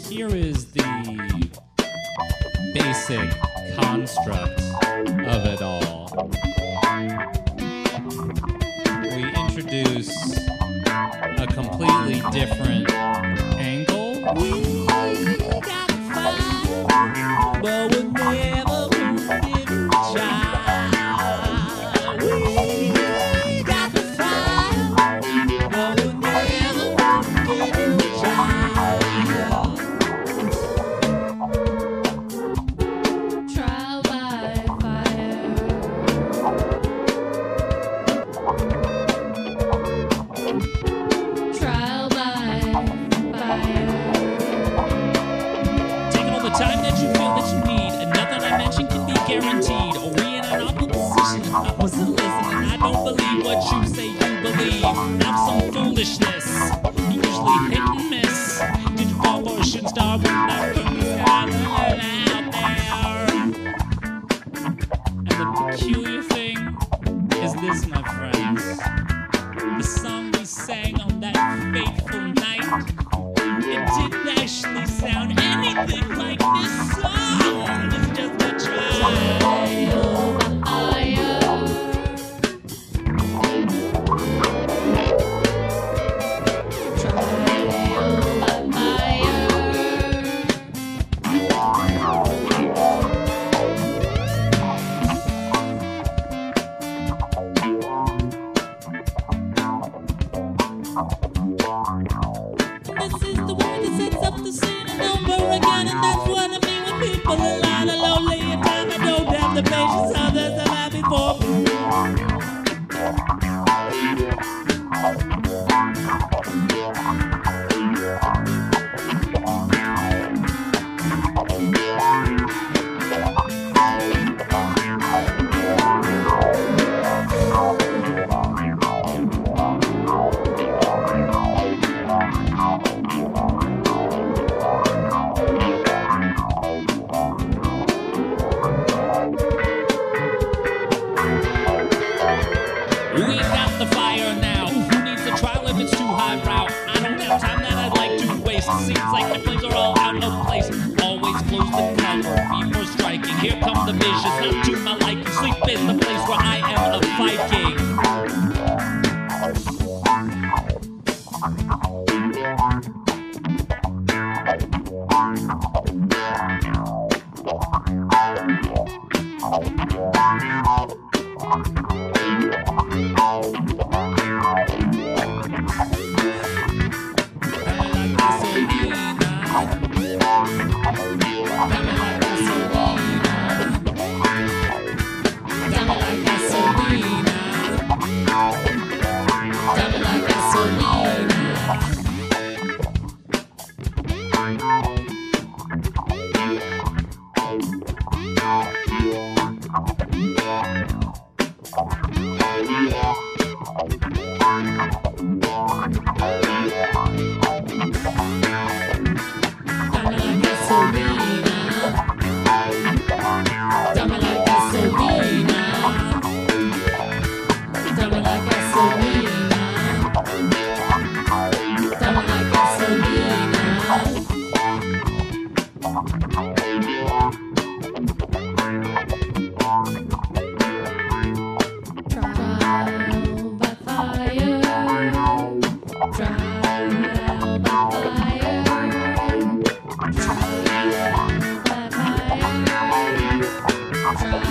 here is the basic construct of it all. We introduce a completely different angle. We got fire, but we'll never didn't try. We got the fire, but we'll never didn't try. Trial by fire. Trial by fire. Taking all the time that you feel that you need, and nothing I mentioned can be guaranteed. Are we in an awful position? I wasn't listening. I don't believe what you say you believe. Have some foolishness. You usually hit and miss. Did you fall for a shooting star when that curtain's got out there? And the peculiar thing is this, my friends. The song we sang on that fateful night, it didn't actually sound anything like this song. It's just a try. This is the word that sets up the scene and over again, and that's what I mean when people are lying lonely and time. I don't have the patience others have had before. We got the fire now. Who needs a trial if it's too highbrow? I don't have time that I'd like to waste. Seems like the flames are all out of place. Always close the cover before striking. Here come the visions, not to my liking. Sleep is the place where I am a Viking. Trial by fire.